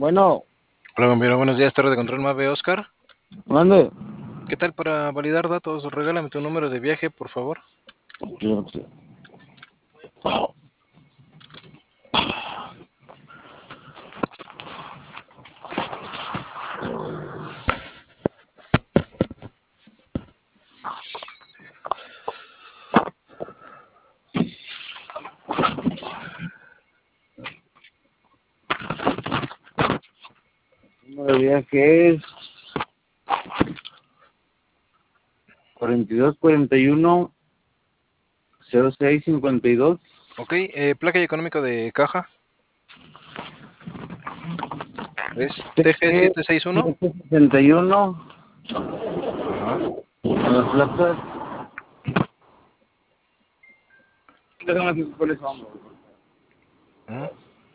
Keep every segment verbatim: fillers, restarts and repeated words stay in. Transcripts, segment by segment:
Bueno, Hola, compañero, buenos días, Torre de Control Mave Oscar. mande. ¿Qué tal para validar datos? Regálame tu número de viaje, por favor. Número de viaje es cuarenta y dos cuarenta y uno cero seis cincuenta y dos. Ok, eh, placa y económico de caja. ¿Es T G setecientos sesenta y uno? setecientos sesenta y uno. Ajá. Las placas. Déjame ver cuáles son. Ujú.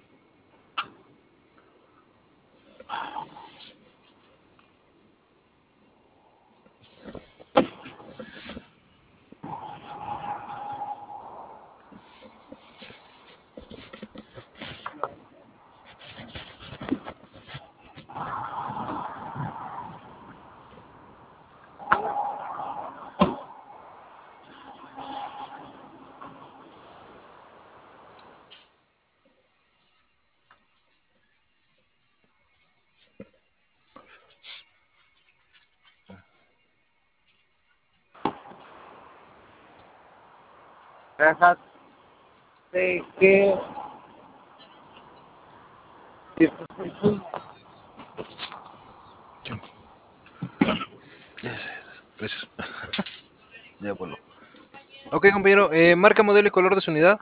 Cajas de que. Yes, gracias. Ya vuelvo. Ok, compañero, eh, marca, modelo y color de su unidad.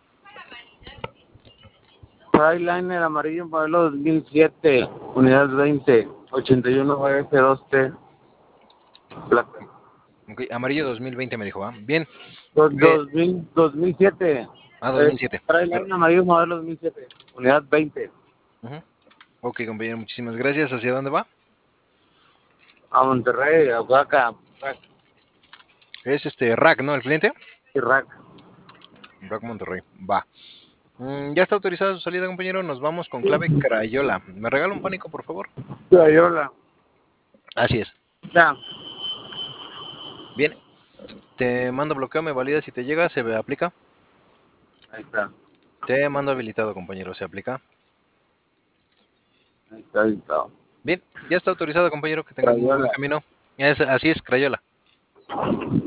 Skyliner amarillo modelo dos mil siete. Unidad veinte. ochenta y uno F dos T. Placa. Ok, amarillo dos mil veinte me dijo, ¿va? Bien. Dos- Eh, 2000, dos mil siete. ah, Eh, dos mil siete. Per- Skyliner amarillo modelo dos mil siete. Unidad veinte. Ujú. Ok, compañero, muchísimas gracias. ¿Hacia dónde va? A Monterrey, a Oaxaca, Es este Rack, ¿no? El cliente. Irak. Rack Monterrey. Va. Mm, ya está autorizada su salida, compañero. Nos vamos con clave Crayola. ¿Me regala un pánico, por favor? Crayola. Así es. Ya, Bien. Te mando bloqueo, me valida si te llega, se aplica. ahí está. Te mando habilitado, compañero, se aplica. Ahí está, ahí está. Bien, ya está autorizado, compañero, que tengas muy buen Crayola. camino. Es, así es, Crayola.